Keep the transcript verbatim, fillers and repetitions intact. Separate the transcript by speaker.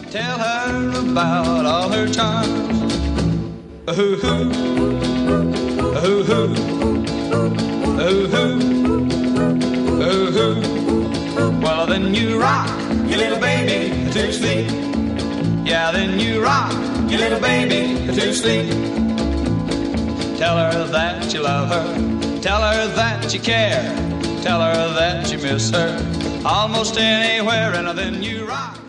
Speaker 1: Tell her about all her charms. Ooh, ooh, ooh, ooh, ooh, ooh, ooh. Well, then you rock your little baby to sleep. Yeah, then you rock your little baby to sleep. Tell her that you love her. Tell her that you care. Tell her that you miss her almost anywhere, and then you rock.